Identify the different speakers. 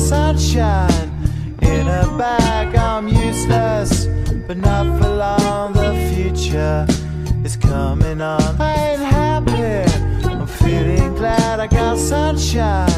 Speaker 1: sunshine in a bag. I'm useless, but not for long. The future is coming on. I ain't happy, I'm feeling glad I got sunshine